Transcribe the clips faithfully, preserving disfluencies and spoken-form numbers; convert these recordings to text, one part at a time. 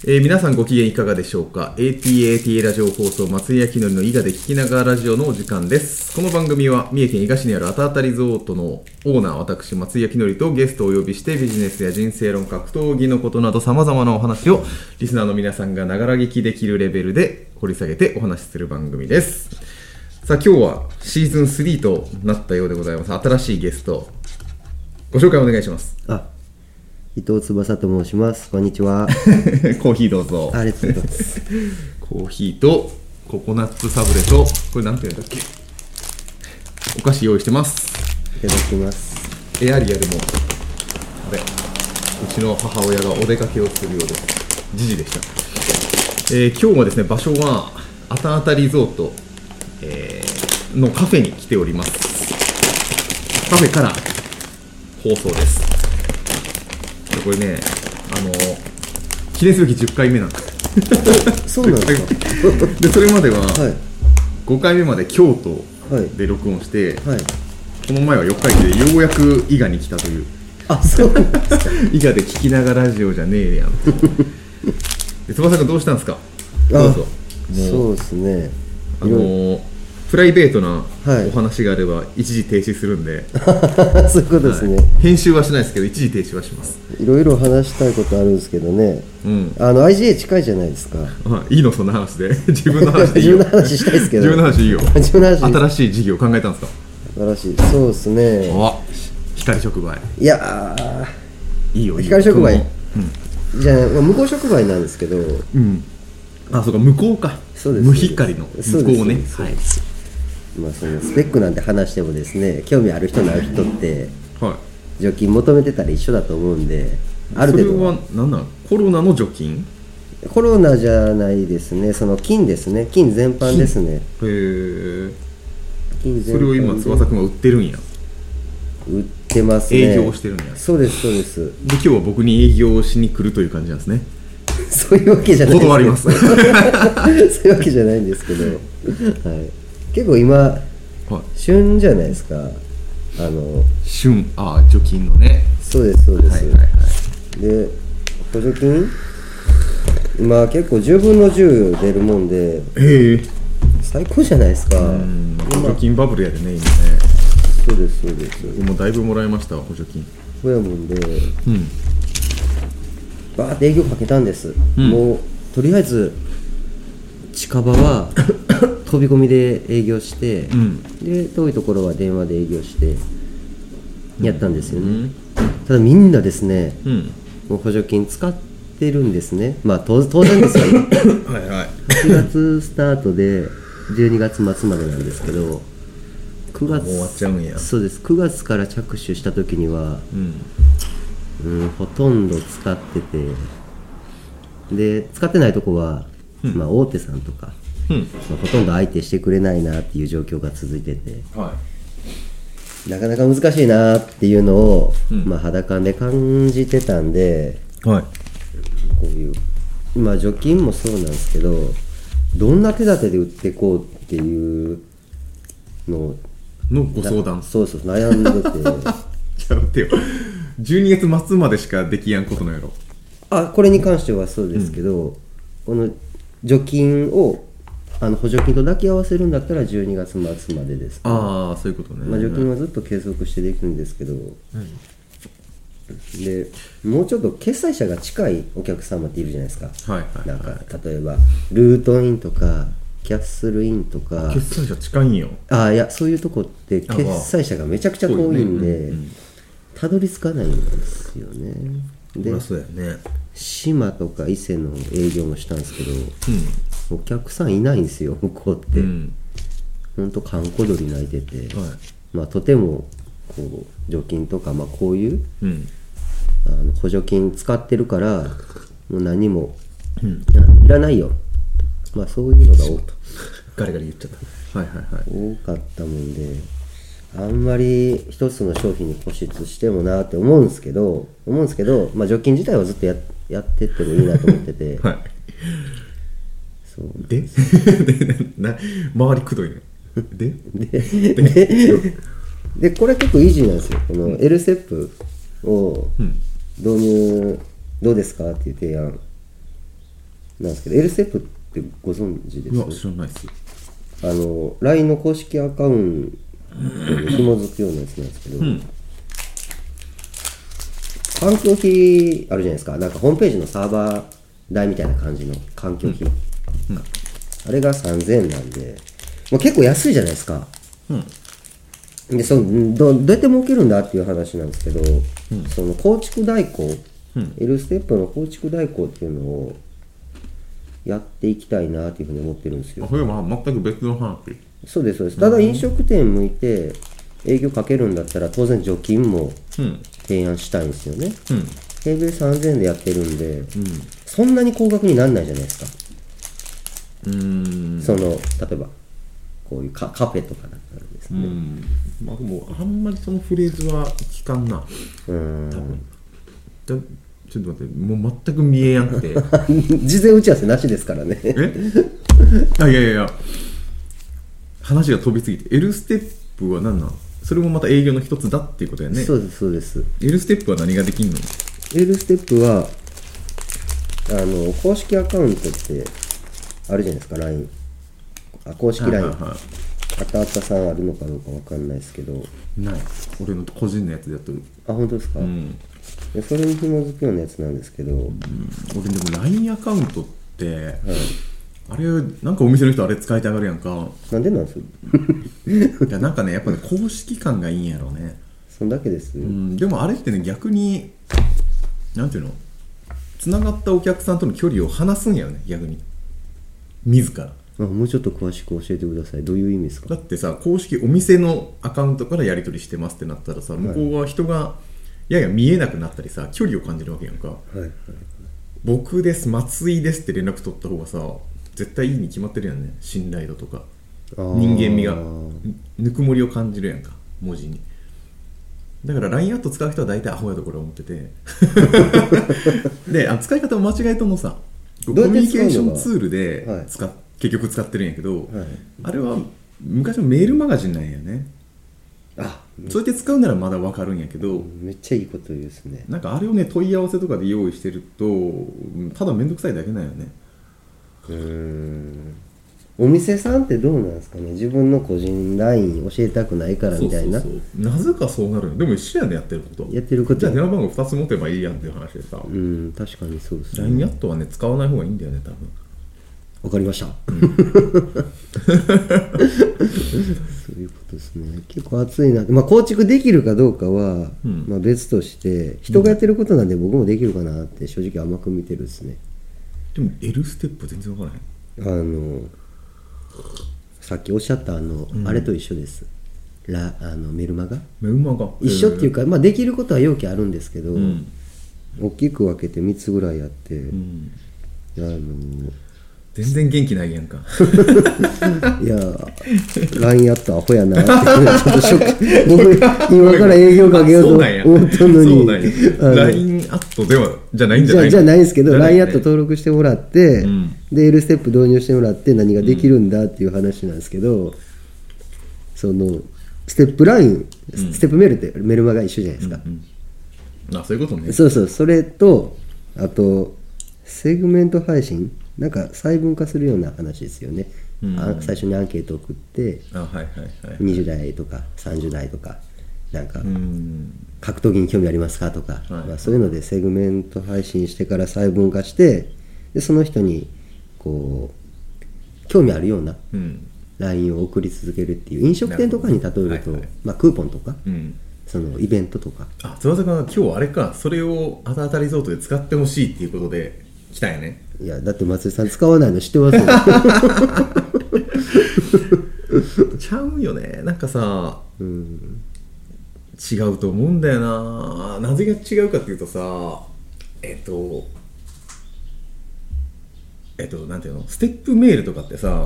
えー、皆さんご機嫌いかがでしょうか。 エーティーエーティー ラジオ放送松井明則の伊賀で聞きながらラジオのお時間です。この番組は三重県伊賀市にあるあたあたリゾートのオーナー私松井明則とゲストをお呼びしてビジネスや人生論格闘技のことなど様々なお話をリスナーの皆さんがながら聞きできるレベルで掘り下げてお話しする番組です。さあ今日はシーズンスリーとなったようでございます。新しいゲストご紹介お願いします。 あ、伊藤翼と申します。こんにちは。 コーヒーどうぞ。 ありがとうございます。 コーヒーとココナッツサブレとこれなんていうんだっけ、お菓子用意してます。 いただきます。 エアリアルもあれ、うちの母親がお出かけをするようです。時事でした。えー、今日はですね、場所はあたあたリゾート、えー、のカフェに来ております。カフェから放送です。これね、あの記念すべきじゅっかいめなんです。 そうなんですか。 でそれまでははいごかいめまで京都で録音して、 はい、 この前はよっかいでようやく伊賀に来たという。 あ、そうなんですか。 伊賀で聞きながらラジオじゃねえやん。で翼君どうしたんですか。どうぞ。 そうですね、 あのー、プライベートなお話があれば一時停止するんで、 はい、そういうことですね、 はい、編集はしないですけど一時停止はします。 いろいろ話したいことあるんですけどね、うん、あの アイジーエー 近いじゃないですか。 あ、いいのそんな話で。自分の話でいいよ。 自分の話したいですけど。 自分の話いいよ。 自分の話。 新しい事業考えたんですか。 新しい、そうですね。 あ、光触媒。 いやー、いいよいいよ。光触媒、うん、じゃあ向こう触媒なんですけど、うん、 あ、そうか、向こうか。 そうです。 無光の向こうね。 はい。まあ、そのスペックなんて話してもですね、興味ある人のある人って、はい、除菌求めてたら一緒だと思うんで、ある程度。 それは何なの？コロナの除菌？ コロナじゃないですね、その菌ですね、菌全般ですね。へえ。菌全般。それを今翼くんは売ってるんや。 売ってますね。 営業してるんや。 そうですそうです。で今日は僕に営業しに来るという感じなんですね。 そういうわけじゃないです。 断ります。 そういうわけじゃないんですけど、はい。結構今、はい、旬じゃないですか。あの旬、ああ、除菌のね。 そうですそうです、はいはいはい、で補助金今結構じゅうぶんのじゅう出るもんで、へえ、最高じゃないですか。 うん、補助金バブルやでね今ね。 そうですそうです。 もうだいぶもらいました補助金。 そうやもんで、うん、バーって営業かけたんです、うん、もうとりあえず近場は飛び込みで営業して、うん、で遠いところは電話で営業してやったんですよね、うん、ただみんなですね、うん、もう補助金使ってるんですね。まあ当, 当然ですよね。はいはい、はちがつスタートでじゅうにがつ末までなんですけど、くがつ、もう終わっちゃうんや。そうです。くがつから着手した時には、うんうん、ほとんど使ってて、で使ってないとこは、うん、まあ、大手さんとか、うん、まあ、ほとんど相手してくれないなっていう状況が続いてて、はい、なかなか難しいなっていうのを、うん、まあ、肌感で感じてたんで、はい、こういう今除菌もそうなんですけど、どんな手立てで売っていこうっていうのをのご相談。 そうそう悩んでて。 じゃあ待ってよ、じゅうにがつ末までしかできやんことなんやろ。 あ、これに関してはそうですけど、うん、この除菌をあの補助金と抱き合わせるんだったらじゅうにがつ末までです、ね。 ああ、そういうことね。 まあ、除菌はずっと継続してできるんですけど、うん、でもうちょっと決済者が近いお客様っているじゃないですか。はいはいはい、なんか例えばルートインとかキャッスルインとか。 決済者近いんよ。 ああ、いや、そういうとこって決済者がめちゃくちゃ遠いんで、たどり着かないんですよね。で、 そうやね。 島とか伊勢の営業もしたんですけど、うん、お客さんいないんですよ向こうって、うん、ほんと閑古鳥鳴いてて、はい、まあ、とてもこう除菌とか、まあ、こういう、うん、あの補助金使ってるからもう何も、うん、いらないよ、まあ、そういうのが多くガリガリ言っちゃった、はいはいはい、 多かったもんで、あんまり一つの商品に固執してもなって思うんですけど思うんですけど、まあ、除菌自体はずっと や, やってってもいいなと思ってて、はい、 そうででな周りくどいのででででこれ結構イージーなんですよ。この エルセップ を導入どうですかっていう提案なんですけど、L ステップってご存知です？ いや知らないです。 あの ライン の公式アカウントに紐づくようなやつなんですけど、うん、環境費あるじゃないですか。なんかホームページのサーバー代みたいな感じの環境費、うんうん、あれがさんぜんえんなんで、まあ、結構安いじゃないですか、うん、でその ど, どうやって儲けるんだっていう話なんですけど、うん、その構築代行、うん、L ステップの構築代行っていうのをやっていきたいなっていうふうに思ってるんですよ。 これは全く別の話。 そうですそうです。ただ飲食店向いて営業かけるんだったら当然除菌も提案したいんですよね、うん、平米さんぜんえんでやってるんで、うん、そんなに高額にならないじゃないですか。うーん、その例えばこういう カ, カフェとかだったらですね、うん、 まあ、でもあんまりそのフレーズは聞かんな。うーん、多分だちょっと待って、もう全く見えやんくて事前打ち合わせなしですからね。えあ、いやいやいや、話が飛びすぎて。 L ステップは何なの？それもまた営業の一つだっていうことやね。 そうですそうです。 L ステップは何ができんの？ L ステップはあの公式アカウントってあるじゃないですか。 ライン あ公式 ライン、はいはいはい、あたあたさんあるのかどうかわかんないですけど、 ない。俺の個人のやつでやってる。 あ、本当ですか？うん、でそれに紐づくようなやつなんですけど、うん、 俺でも ライン アカウントって、はい、あれなんかお店の人あれ使いたがるやんか。 なんでなんですいやなんかね、やっぱね、公式感がいいんやろうね。 そんだけです、うん、 でもあれってね、逆になんていうの、つながったお客さんとの距離を離すんやよね、逆に自ら。 あ、もうちょっと詳しく教えてください。どういう意味ですか？ だってさ、公式お店のアカウントからやり取りしてますってなったらさ、向こうは人がやや見えなくなったりさ、距離を感じるわけやんか、はいはいはい、僕です、松井ですって連絡取った方がさ、絶対いいに決まってるやんね。信頼度とか人間味が、ぬくもりを感じるやんか、文字に。だから ライン アット使う人は大体アホやとこれ思っててで、あ、使い方を間違えともさ、コミュニケーションツールで使っ、はい、結局使ってるんやけど、はい、あれは昔のメールマガジンなんやね。あ、そうやって使うならまだ分かるんやけど、 めっちゃいいこと言うですね。 なんかあれをね、問い合わせとかで用意してるとただめんどくさいだけなんよね。 うーん、お店さんってどうなんですかね。自分の個人 ライン 教えたくないからみたいな。そうそうそう、なぜかそうなるの。でも一緒やね、やってること。 やってること。 じゃあ電話番号ふたつ持てばいいやんっていう話でさ。 うん、確かにそうですね。 ライン アットはね、使わない方がいいんだよね、多分。 わかりました、うん、そういうことですね。結構熱いな。まあ構築できるかどうかは、うん、まあ、別として人がやってることなんで僕もできるかなって正直甘く見てるですね。 でも L ステップ全然わからない。あのさっきおっしゃったあの、うん、あれと一緒です。ラあのメルマガメルマガ一緒っていうか、まあ、できることは要件あるんですけど、うん、大きく分けてみっつぐらいあって、うん、あの全然元気ないやんかいや ライン アットアホやなってちょっとショック僕今から営業かけようと思ったのにライン アットではじゃないんじゃないじゃないんですけど、 ライン アット登録してもらって、うん、で L ステップ導入してもらって何ができるんだっていう話なんですけど、うん、そのステップライン、うん、ステップメールってメルマガ一緒じゃないですか、うんうん、あ、そういうことね。 そうそう、それとあとセグメント配信、なんか細分化するような話ですよね、うん、あ最初にアンケートを送って、あ、はいはいはい、にじゅう代とかさんじゅう代とかなんか、うん、格闘技に興味ありますかとか、はい、まあ、そういうのでセグメント配信してから細分化して、でその人にこう興味あるような ライン を送り続けるっていう、飲食店とかに例えると、はいはい、まあ、クーポンとか、うん、そのイベントとか。 あ、翼が今日あれか、それをあたあたリゾートで使ってほしいっていうことで来たんやね。 いや、だって松井さん使わないの知ってますよちゃうよね、なんかさ、うん、違うと思うんだよな。なぜが違うかっていうとさ、えっとえっとなんていうの、ステップメールとかってさ、はい、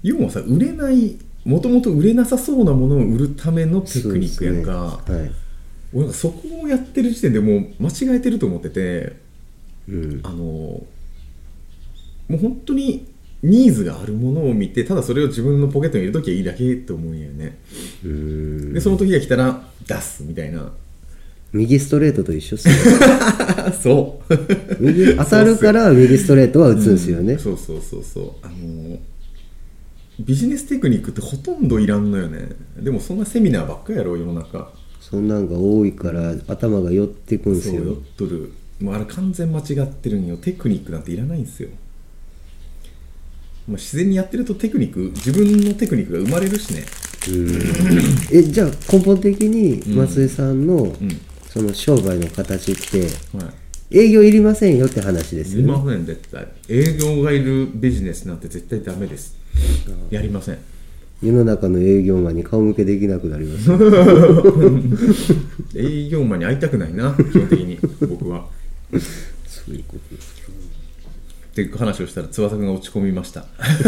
要はさ、売れない、もともと売れなさそうなものを売るためのテクニックやんか、ね、はい、俺なんかそこをやってる時点でもう間違えてると思ってて、うん、あのもう本当にニーズがあるものを見て、ただそれを自分のポケットに入れときゃいいだけって思うんやよね。うーん、でその時が来たら出すみたいな。 右ストレートと一緒っすよそう右当たるから右ストレートは打つんですよね、うん、 そうそうそうそう、あのー、ビジネステクニックってほとんどいらんのよね。でもそんなセミナーばっかやろ世の中。そんなんが多いから頭が寄ってくんですよ。 そう寄っとる。もうあれ完全間違ってるんよ。テクニックなんていらないんですよ。まあ、自然にやってるとテクニック、自分のテクニックが生まれるしね。 うんえじゃあ根本的に松井さんの、うんうん、その商売の形って、はい、営業いりませんよって話ですよね。 いりません、絶対。営業がいるビジネスなんて絶対ダメです。やりません。 世の中の営業マンに顔向けできなくなります営業マンに会いたくないな、基本的に僕は。 そういうことですか。 っていう話をしたら翼くんが落ち込みました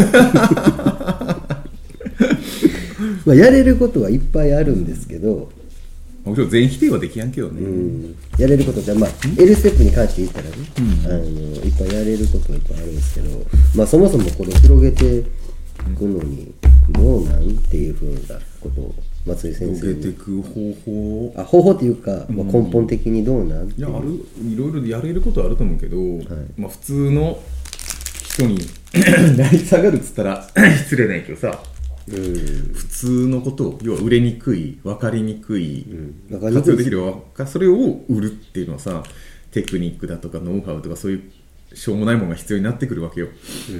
まあやれることはいっぱいあるんですけど、 もちろん全否定はできやんけどね、うん、 やれることじゃ、まあ L ステップに関して言ったらね、うん、あのいっぱいやれることはいっぱいあるんですけど、まあそもそもこれを広げていくのにどうなんっていうふうなことを松井先生に広げていく方法あ方法っていうか、まあ、根本的にどうなんっていう、 いやあるいろいろやれることはあると思うけど、はい、まあ、普通の人に成り下がるっつったら失礼ないけどさ、うん、普通のことを要は売れにくい分かりにくい、うん、活用できるそれを売るっていうのはさ、テクニックだとかノウハウとかそういうしょうもないものが必要になってくるわけよ、うん、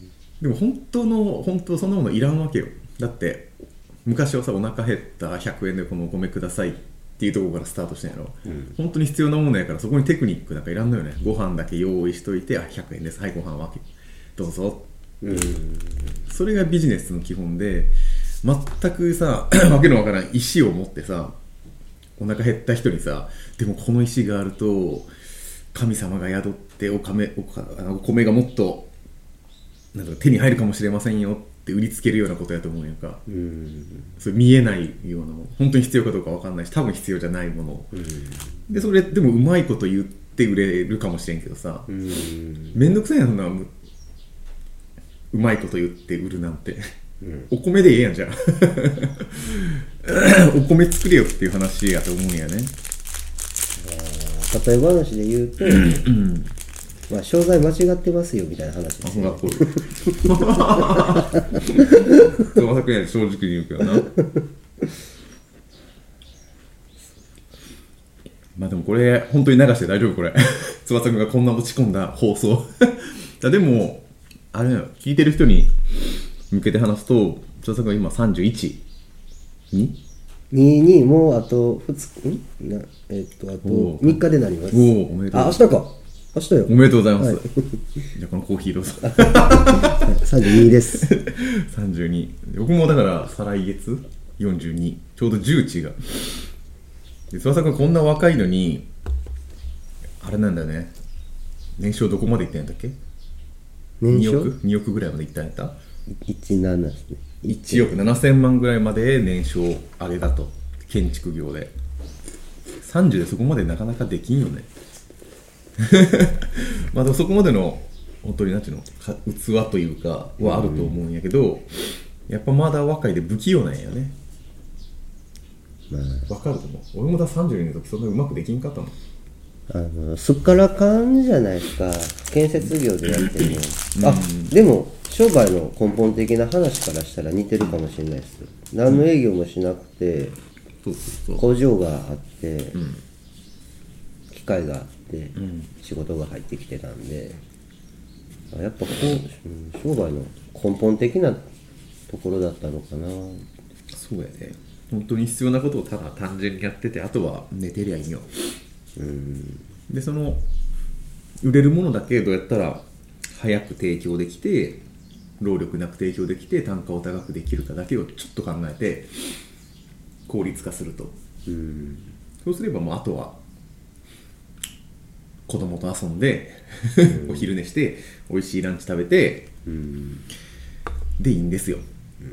でも本当の本当そんなものいらんわけよ。だって昔はさ、お腹減ったひゃくえんでこのお米くださいっていうところからスタートしてんやろ、うん、本当に必要なものやからそこにテクニックなんかいらんのよね。ご飯だけ用意しといて、あひゃくえんです、はいご飯分けどうぞ、うん、それがビジネスの基本で、全くさわけのわからん石を持ってさ、お腹減った人にさ、でもこの石があると神様が宿ってお米、おかあのお米がもっとなんか手に入るかもしれませんよって売りつけるようなことやと思うんやんか。うん、それ見えないようなもの、本当に必要かどうか分かんないし、多分必要じゃないもの、うん、でそれでもうまいこと言って売れるかもしれんけどさ、うん、めんどくさいな、そんなうまいこと言って売るなんて、うん、お米でええやんじゃんお米作れよっていう話やと思うんやね。 例え話で言うと、うんまあ、商材間違ってますよみたいな話です、ね、 あ、そんなこれまさくや正直に言うけどなまあでもこれ本当に流して大丈夫これ翼くんがこんな落ち込んだ放送でもあれ聞いてる人に向けて話すと、翼くんが今さんじゅういちにににもうあとふつかんなえっとあとみっかでなります。おお、おめでとう。あ、明日か明日よ。 おめでとうございます、はい、じゃあこのコーヒーどうぞさんじゅうにですさんじゅうに、僕もだから再来月よんじゅうに、ちょうどじゅう違う。で翼くんこんな若いのにあれなんだよね、年商どこまでいったんやったっけ。 年商におくにおくぐらいまでいったんやった。 いちななですね。 いちおくななせんまんぐらいまで年商上げたと、建築業で。さんじゅうでそこまでなかなかできんよねまあでもそこまでの本当になんていうのか器というかはあると思うんやけど、やっぱまだ若いで不器用なんやね。まあ、分かると思う。俺もださんじゅうにの時そんなうまくできんかったの。 あのすっからかんじゃないですか、建設業でやってもあ、でも商売の根本的な話からしたら似てるかもしれないです。何の営業もしなくて、うん、そうそうそう工場があって、うん、機械があって、うん、仕事が入ってきてたんで、やっぱこう商売の根本的なところだったのかな。 そうやね、本当に必要なことをただ単純にやってて、あとは寝てりゃいいよ。うんでその売れるものだけどうやったら早く提供できて、労力なく提供できて、単価を高くできるかだけをちょっと考えて効率化すると。うんそうすればもうあとは子供と遊んでお昼寝して美味しいランチ食べてうんでいいんですよ。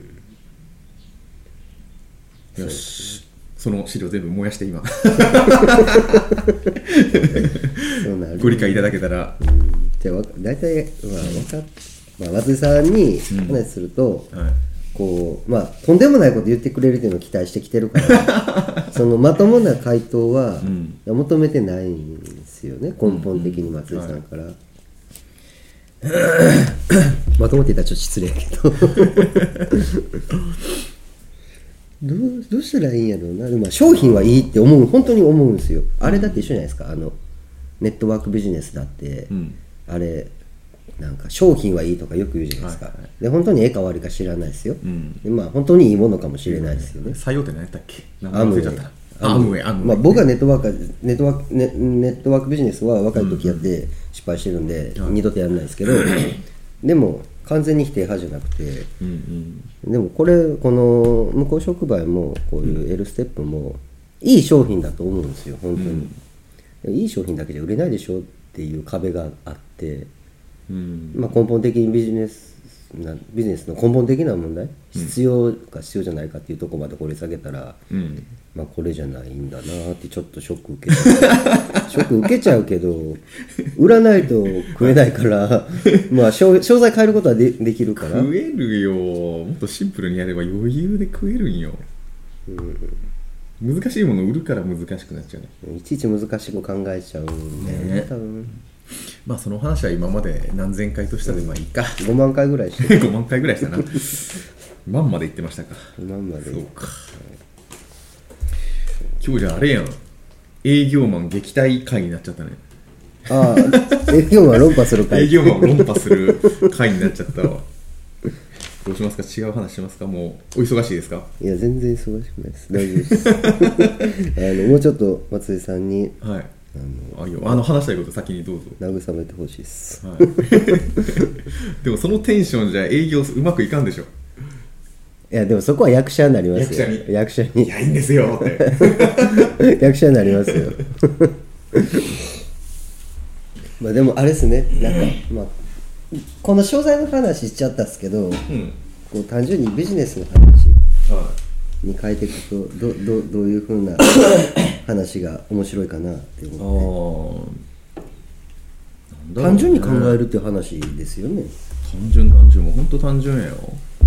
うんよし、その資料全部燃やして今ご理解いただけたら、うん、 じゃあ大体、まあ分かっまあ、松井さんに話すると、うんはい、 こうまあとんでもないこと言ってくれるっていうのを期待してきてるからそのまともな回答は求めてないんですよね、根本的に松井さんから、うんうんはい、まともって言ったらちょっと失礼やけどどう、どうしたらいいんやろうな。でも商品はいいって思う、本当に思うんですよ。あれだって一緒じゃないですか、あのネットワークビジネスだって、うん、あれなんか商品はいいとかよく言うじゃないですか、はいはい、で本当にええか悪いか知らないですよ、うん、でまあ本当にいいものかもしれないですよね。 採用って何やったっけ、名前忘れちゃったな。アムウェイ、アムウェイ、 まあ、僕はネットワークネットワーク、ね、ネットワークビジネスは若い時やって失敗してるんで、うん、二度とやらないですけど、はい、でも完全に否定派じゃなくて、うんうん、でもこれこの向こう触媒もこういう L ステップもいい商品だと思うんですよ本当に、うん、いい商品だけじゃ売れないでしょっていう壁があって、うんまあ、根本的にビジネスなビジネスの根本的な問題、必要か必要じゃないかっていうところまで掘り下げたら、うんまあ、これじゃないんだなってちょっとショック受けちゃうショック受けちゃうけど売らないと食えないからまあ商材変えることは で, できるから食えるよ。もっとシンプルにやれば余裕で食えるんよ、うん、難しいもの売るから難しくなっちゃうね。 いちいち難しく考えちゃうんだよね、多分。 まあその話は今まで何千回としたでまあいいか、 ごまん回ぐらいしてごまん回ぐらいしたな万まで言ってましたか。 万まで。 そうか、今日じゃあれやん、営業マン撃退会になっちゃったね。 ああ、営業マン論破する会営業マン論破する会になっちゃったわどうしますか、違う話しますか、もうお忙しいですか。 いや全然忙しくないです、大丈夫ですあのもうちょっと松井さんに、 はい、あの あ, いいよあの話したいこと先にどうぞ。 慰めてほしいです、はい、 でもそのテンションじゃ営業うまくいかんでしょ。 いやでもそこは役者になりますよ。 役者に役者にいやいいんですよって役者になりますよまあでもあれですね、なんか、まあ、この商材の話しちゃったんですけど、うん、こう単純にビジネスの話に変えていくと ど, ど, どういう風な話が面白いかなって思って、あ、単純に考えるっていう話ですよね。 単純単純もうほんと単純やよ。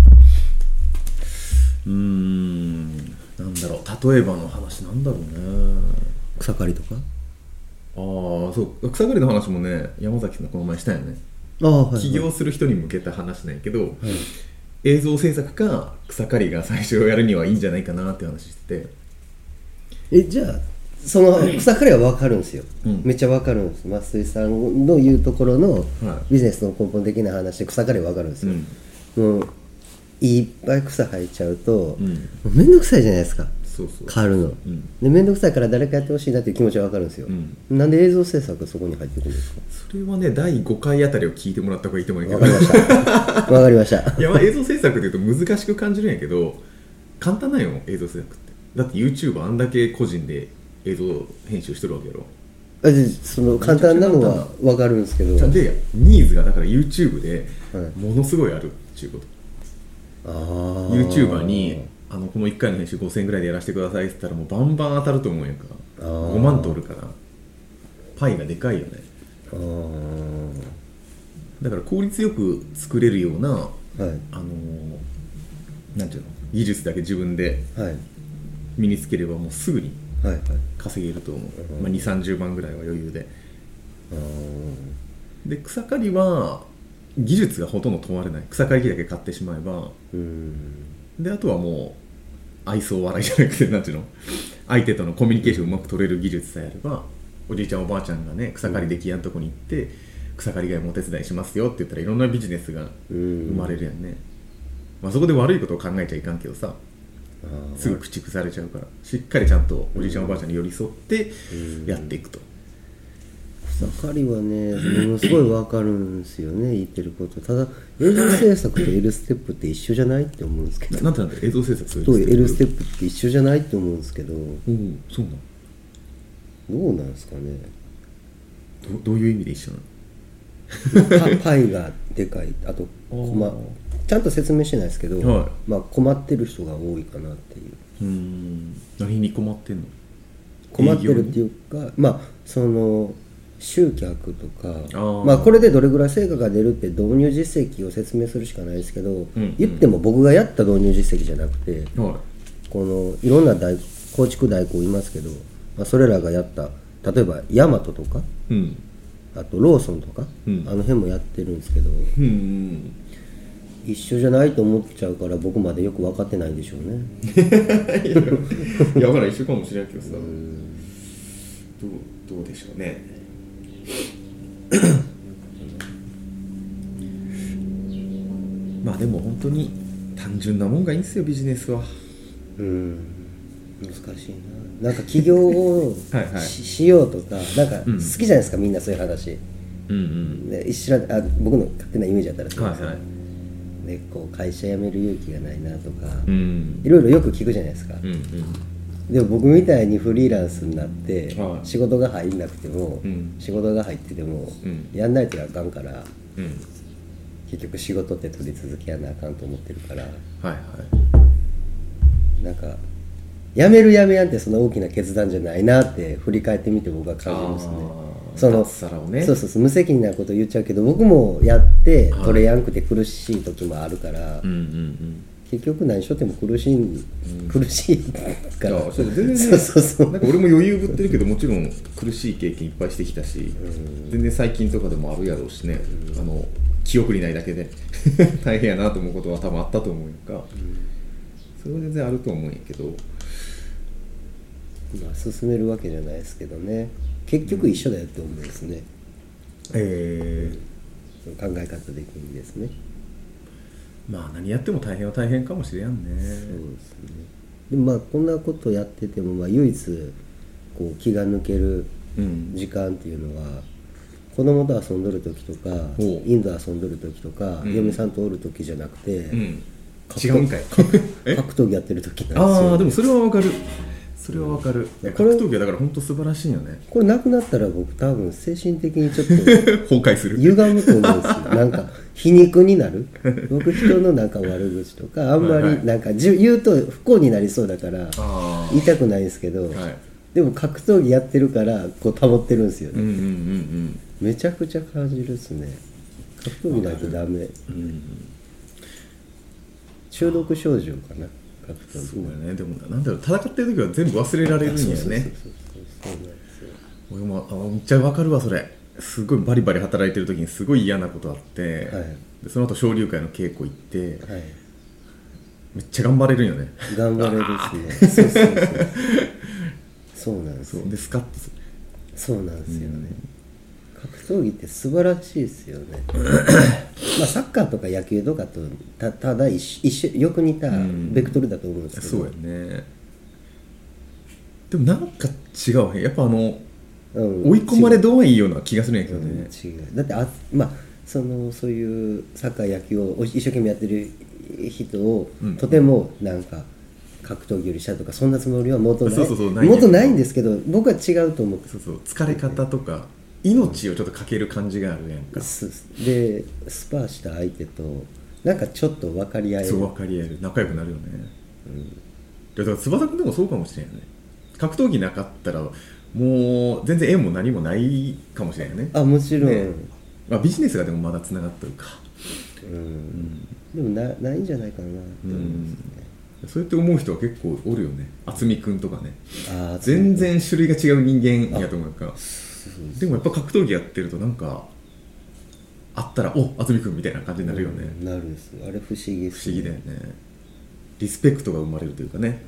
うーん、なんだろう、例えばの話なんだろうね。 草刈りとか。 ああ、そう草刈りの話もね、山崎さんこの前したよね。 あ、はいはい、 起業する人に向けた話なんやけど、はい、映像制作か草刈りが最初やるにはいいんじゃないかなって話してて。 え、じゃあその草刈りは分かるんですよ、うん、めっちゃ分かるんです。増井さんの言うところのビジネスの根本的な話で草刈りは分かるんですよ、うん、もういっぱい草生えちゃうと、うん、もうめんどくさいじゃないですか。 そうそう刈るの、うん、でめんどくさいから誰かやってほしいなっていう気持ちは分かるんですよ、うん、なんで映像制作がそこに入ってくるんですか。 それはね、だいごかいあたりを聞いてもらった方がいいと思うんやけど。分かりました分かりました。 いや、まあ映像制作っていうと難しく感じるんやけど、簡単なんよ映像制作って。だって YouTube あんだけ個人で映像編集してるわけやろ。 あ、その簡単なのは分かるんですけど、 でニーズがだから YouTube でものすごいあるっていうこと、はい、あ YouTuber にあのこのいっかいの編集ごせんえんぐらいでやらせてくださいって言ったらもうバンバン当たると思うんやんか。ごまんとおるからパイがでかいよね。あ、だから効率よく作れるような、はい、あのなんていうの、技術だけ自分で身につければもうすぐに稼げると思う、はいはい、まあ、にじゅう、さんじゅうまんぐらいは余裕で。で草刈りは技術がほとんど問われない。草刈り機だけ買ってしまえば、うん、であとはもう愛想笑いじゃなくて、なんていうの、相手とのコミュニケーションをうまく取れる技術さえあれば、おじいちゃんおばあちゃんがね草刈りできやんとこに行って、うん、草刈り以外もお手伝いしますよって言ったらいろんなビジネスが生まれるやんね、うん、まあ、そこで悪いことを考えちゃいかんけどさ、すぐ駆逐されちゃうから、しっかりちゃんとおじいちゃんおばあちゃんに寄り添ってやっていくと。 草刈りはね、ものすごい分かるんですよね、言ってること。ただ映像制作と L ステップって一緒じゃないって思うんですけど。 なんてなんだ、映像制作と L ステップって一緒じゃないって思うんですけど。うん、 そうなの。 どうなんですかね。 ど, どういう意味で一緒なの？パイがでかい、あと困ちゃんと説明してないですけど、はい、まあ、困ってる人が多いかなっていう。 うーん、何に困ってんの？ 困ってるっていうか、まあその集客とかあ、 まあ、これでどれぐらい成果が出るって導入実績を説明するしかないですけど、うんうん、言っても僕がやった導入実績じゃなくて、はい、このいろんな大構築代行いますけど、まあ、それらがやった例えばヤマトとか、うん、あとローソンとか、うん、あの辺もやってるんですけど、うんうん、一緒じゃないと思っちゃうから僕までよく分かってないんでしょうねいやいや分からん一緒かもしれないけどさ、うん、どう、どうでしょうねまあでも本当に単純なもんがいいんですよビジネスは。 うん難しいな。なんか起業をはい、はい、し, しようとかなんか好きじゃないですか、うん、みんなそういう話、うんうん、で一緒あ僕の勝手なイメージだったらそうです、はいはい、でこう会社辞める勇気がないなとか、うん、いろいろよく聞くじゃないですか、うんうん、でも僕みたいにフリーランスになって、はい、仕事が入んなくても、うん、仕事が入ってても、うん、やんないとあかんから、うん、結局仕事って取り続けやなあかんと思ってるから、はいはい、なんか辞める辞めやんってそんな大きな決断じゃないなって振り返ってみて僕は感じますね。そのそうそうそう無責任なこと言っちゃうけど僕もやって取れやんくて苦しい時もあるから、うんうんうん、結局何しとっても苦しい、うん、苦しいからそう全然ねそうそうそうなんか俺も余裕ぶってるけどもちろん苦しい経験いっぱいしてきたし、うん、全然最近とかでもあるやろうしね、うん、あの記憶にないだけで大変やなと思うことは多分あったと思うやんか、うん、それは全然あると思うんやけどまあ、進めるわけじゃないですけどね結局一緒だよって思うんですね、 えー、考え方的にですね。 まあ何やっても大変は大変かもしれんね。そうですね。 でもまあこんなことやっててもまあ唯一こう気が抜ける時間っていうのは、うん、子供と遊んどる時とかインド遊んどる時とか、うん、嫁さんとおる時じゃなくて、うん、 違うんかい格闘技やってる時なんですよ。 ああでもそれはわかるそれはわかる。格闘技はだから本当素晴らしいよね。 これなくなったら僕多分精神的にちょっと崩壊する歪むと思うんですよなんか皮肉になる僕人のなんか悪口とかあんまりなんか言うと不幸になりそうだから言いたくないんですけど、はい、でも格闘技やってるからこう保ってるんですよね、うんうんうんうん、めちゃくちゃ感じるっすね。格闘技ないとダメ、うん、中毒症状かな。 そうやね。でもなんだろう戦ってる時は全部忘れられるんやね。俺もあめっちゃわかるわそれ。すごいバリバリ働いてる時にすごい嫌なことあって、はい、でその後昇竜会の稽古行って、はい、めっちゃ頑張れるんよね。 頑張れるですね。そうそうそう。そうなんですよ。 そうでスカッとする。 そうなんですよね。うん格闘技って素晴らしいですよねまあサッカーとか野球とかと た, ただ一緒よく似たベクトルだと思うんですけど、 うん、そうやね。でもなんか違うへんやっぱあの、うん、追い込まれどういいような気がするんやけどね、うん、 違うだってあ、まあ、そのそういうサッカー野球を一生懸命やってる人を、うん、とてもなんか格闘技よりしたとかそんなつもりは元ない、そうそうそうない元ないんですけど僕は違うと思ってそうそう疲れ方とか命をちょっとかける感じがあるやんか。 でスパーした相手となんかちょっと分かり合える。 そう分かり合える仲良くなるよね、うん、だから翼くんでもそうかもしれんよね。格闘技なかったらもう全然縁も何もないかもしれんよね。 あもちろん、ねまあ、ビジネスがでもまだつながってるか、うんうん、でも な, ないんじゃないかなって思いますね、 うん、そうやって思う人は結構おるよね。渥美くんとかねあ全然種類が違う人間やと思うからでもやっぱ格闘技やってるとなんかあったらお渥美くんみたいな感じになるよね、 うん、なるんですあれ不思議です、 ね、不思議だよね。リスペクトが生まれるというかね、 うん、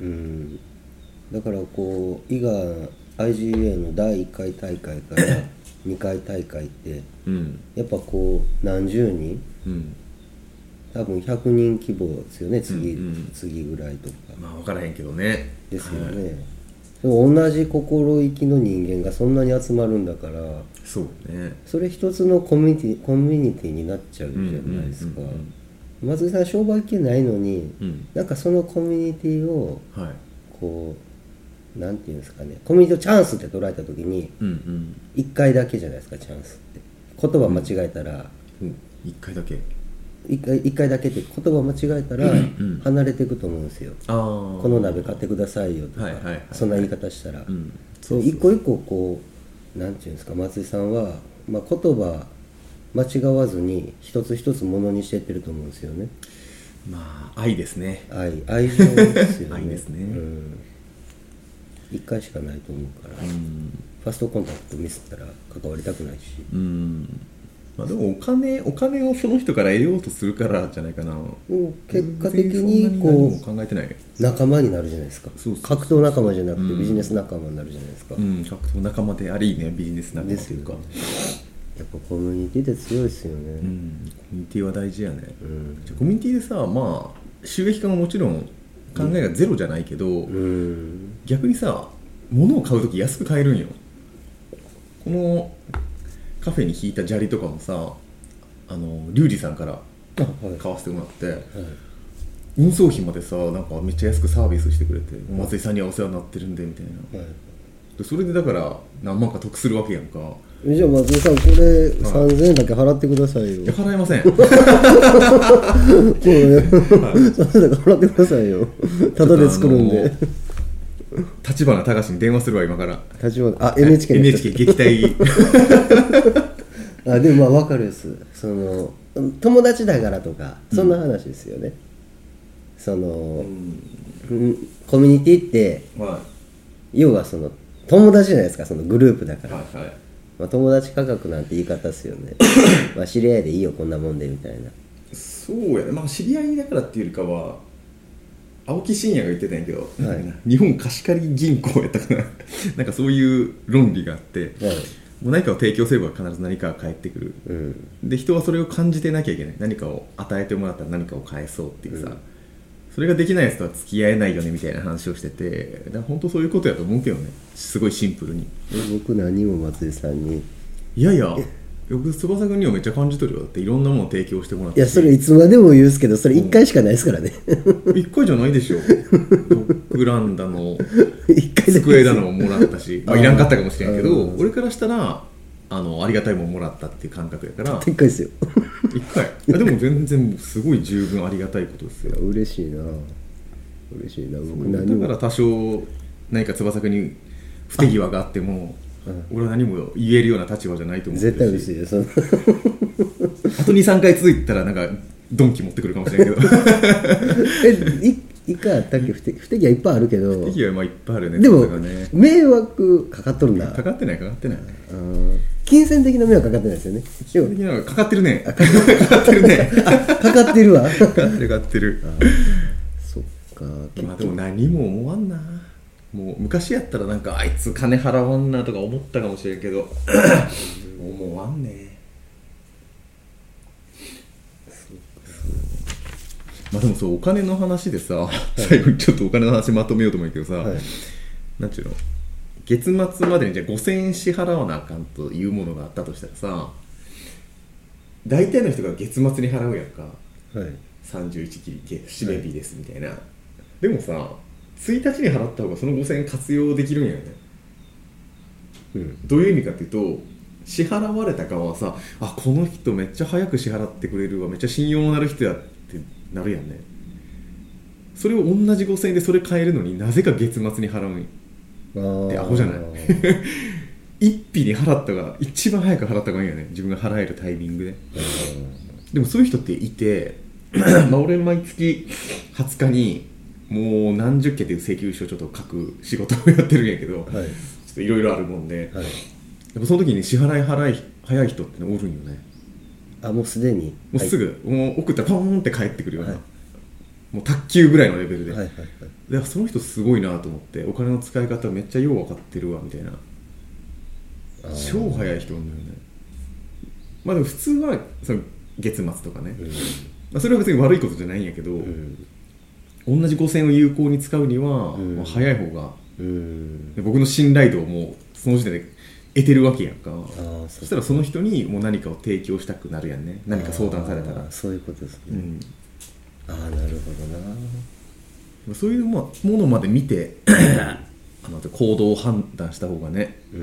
だからこう伊賀 アイジーエー のだいいっかい大会からにかい大会って、うん、やっぱこう何十人、うん、多分ひゃくにん規模ですよね 次,、うんうん、次ぐらいとかまあ分からへんけどねですよね、はいでも同じ心意気の人間がそんなに集まるんだからそうねそれ一つのコミュニティ、コミュニティになっちゃうじゃないですか、うんうんうんうん、松井さん商売系ないのに、うん、なんかそのコミュニティをこう、はい、なんていうんですかねコミュニティをチャンスって捉えた時に、うんうん、いっかいだけじゃないですかチャンスって言葉間違えたら、 うんうん、いっかいだけ一回, 一回だけって言葉間違えたら離れていくと思うんですよ、うんうん、この鍋買ってくださいよとか、はいはいはいはい、そんな言い方したら、うん、そう一個一個こうなんていうんですか、松井さんは、まあ、言葉間違わずに一つ一つものにしてってると思うんですよね。 まあ愛ですね。 愛愛情ですよね。 愛ですね、うん、 一回しかないと思うから、うん、ファーストコンタクトミスったら関わりたくないし、 うん、まあ、でもお金お金をその人から得ようとするからじゃないかな。 結果的にこう考えてない仲間になるじゃないですか。 そうそうそう、 格闘仲間じゃなくてビジネス仲間になるじゃないですか、 うん、格闘仲間でありね、ビジネス仲間というか、 やっぱコミュニティって強いですよね、うん、 コミュニティは大事やね、うん、じゃコミュニティでさ、まあ収益化ももちろん考えがゼロじゃないけど、うん、逆にさ物を買うとき安く買えるんよ。このカフェに引いた砂利とかもさ、あのリュウジさんから買わせてもらって、はいはい、運送費までさなんかめっちゃ安くサービスしてくれて、はい、松井さんにはお世話になってるんでみたいな、はい、でそれでだから何万か得するわけやんか。 じゃあ松井さんこれさんぜんえんだけ払ってくださいよ。 いや払えません。 そうね、はい、さんぜんえんだけ払ってくださいよ。タダで作るんで。 立花隆に電話するわ今から。 立花あ エヌエイチケーエヌエイチケー 撃退。 あでもまあ分かるです。その友達だからとかそんな話ですよね、うん、その、うん、コミュニティって、はい、要はその友達じゃないですか、そのグループだから、はいはい、まあ、友達価格なんて言い方ですよね。まあ知り合いでいいよこんなもんでみたいな。 そうやね、まあ知り合いだからっていうよりかは青木真也が言ってたんやけど、はい、日本貸借銀行やったかな。なんかそういう論理があって、はい、もう何かを提供すれば必ず何かが返ってくる、うん、で人はそれを感じてなきゃいけない。何かを与えてもらったら何かを返そうっていうさ、うん、それができないやつとは付き合えないよねみたいな話をしてて、だから本当そういうことやと思うけどね、すごいシンプルに。 僕何も松井さんにいやいや僕翼君にはめっちゃ感じ取るよ。だっていろんなものを提供してもらって。 いやそれいつまでも言うんですけど、それいっかいしかないですからね。 いっかいじゃないでしょ。ドッグランだの机だのももらったし、まあ、いらんかったかもしれんけど、俺からしたら あのありがたいもんもらったっていう感覚やから。 いっかいですよ。 いっかいでも全然すごい十分ありがたいことですよ。 嬉しいな嬉しいな。僕何もだから多少何か翼君に不手際があっても俺は何も言えるような立場じゃないと思うし、 絶対嬉しいです。 あと にさんかい続いたらなんかドンキ持ってくるかもしれないけど。 えいいかあったっけ。不手不手際いっぱいあるけど、 不手際はいっぱいあるね。 でも、 ね、 迷惑かかっとるんだ。 かかってないかかってない。 金銭的な迷惑かかってないですよね。 金銭的なかかってるね。かかってるね。 かかってるわ。 かかってるかかってる。 そっか。 まあでも何も思わんな。もう昔やったらなんかあいつ金払わんなとか思ったかもしれんけど思わんね。まあでもそうお金の話でさ、はい、最後にちょっとお金の話まとめようと思うけどさ、はい、なんちゅうの月末までにじゃあごせんえん支払わなあかんというものがあったとしたらさ、大体の人が月末に払うやんか、はい、さんじゅういちきり締め日ですみたいな、はい、でもさついたちに払った方がそのごせんえん活用できるんやね、うん、どういう意味かっていうと支払われた側はさあこの人めっちゃ早く支払ってくれるわめっちゃ信用のなる人やってなるやんね。それを同じごせんえんでそれ買えるのになぜか月末に払うんってアホじゃない。一日に払ったが一番早く払った方がいいよね、自分が払えるタイミングで。でもそういう人っていてまあ俺毎月はつかにもう何十件という請求書をちょっと書く仕事をやってるんやけど、はい、ちょっといろいろあるもんで、はい、やっぱその時に支払い払い早い人ってのおるんよね。 あもうすでにもうすぐ、はい、もう送ったらポーンって返ってくるような、はい、もう卓球ぐらいのレベルで、はいはいはい、でその人すごいなと思って、お金の使い方めっちゃよう分かってるわみたいな、超早い人なんだよね。まあでも普通はその月末とかね、うんまあ、それは別に悪いことじゃないんやけど、うん同じごせんえんを有効に使うには、うんまあ、早い方が、うん、で僕の信頼度をもうその時点で得てるわけやんか。あ そ, そしたらその人にもう何かを提供したくなるやんね、何か相談されたら。 そういうことですね、うん、ああなるほどな。そういうものまで見てあの行動を判断した方がね、うん、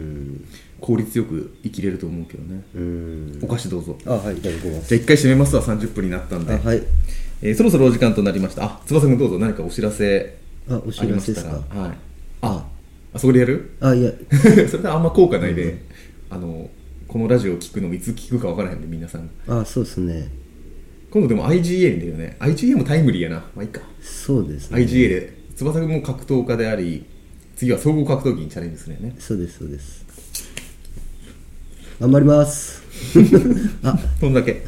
効率よく生きれると思うけどね、うん、お菓子どうぞ。 あはいいただきます。 じゃあ一回締めますわ、さんじゅっぷんになったんで。あはいえー、そろそろお時間となりました。あ、翼くんどうぞ何かお知らせありましたら。あ、お知らせですか。はい。あ、 あそこでやる？ あいやそれであんま効果ないで、うん、あのこのラジオを聞くのいつ聞くか分からへんで皆さん。 あそうですね。 今度でも アイジーエー に出るよね。 アイジーエー もタイムリーやな。まあいいか。 そうですね。 アイジーエー で翼くんも格闘家であり、次は総合格闘技にチャレンジするよね。 そうですそうです。頑張りますあそんだけ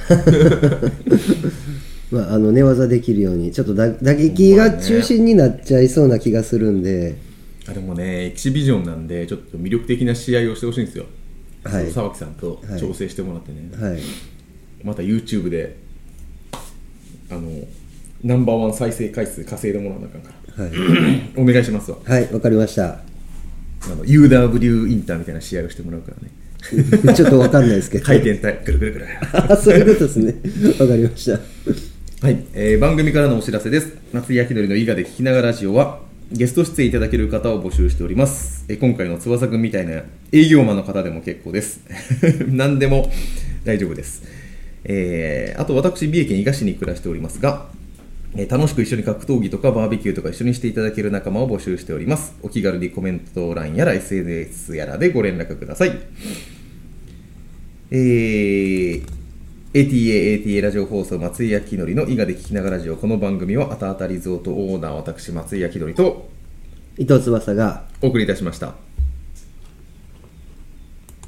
まあ、あの寝技できるようにちょっと打撃が中心になっちゃいそうな気がするんで、 あでもねエキシビジョンなんでちょっと魅力的な試合をしてほしいんですよ。はい、沢木さんと調整してもらってね、はい、また YouTube であのナンバーワン再生回数稼いでもらわなあかんから、はい、お願いしますわ。 はいわかりました。あの ユーダブリュー インターみたいな試合をしてもらうからねちょっとわかんないですけど回転体ぐるぐるぐるあそういうことですねわかりましたはい、えー、番組からのお知らせです。松井明典の伊賀で聞きながらラジオはゲスト出演いただける方を募集しております。えー、今回の翼くんみたいな営業マンの方でも結構です何でも大丈夫です。えー、あと私三重県伊賀市に暮らしておりますが、えー、楽しく一緒に格闘技とかバーベキューとか一緒にしていただける仲間を募集しております。お気軽にコメント欄やら エスエヌエス やらでご連絡ください。えーエーティーエーエーティーエー ラジオ放送松井明典の伊賀で聞きながらラジオ。この番組はあたあたリゾートオーナー私松井明典と伊藤翼がお送りいたしました。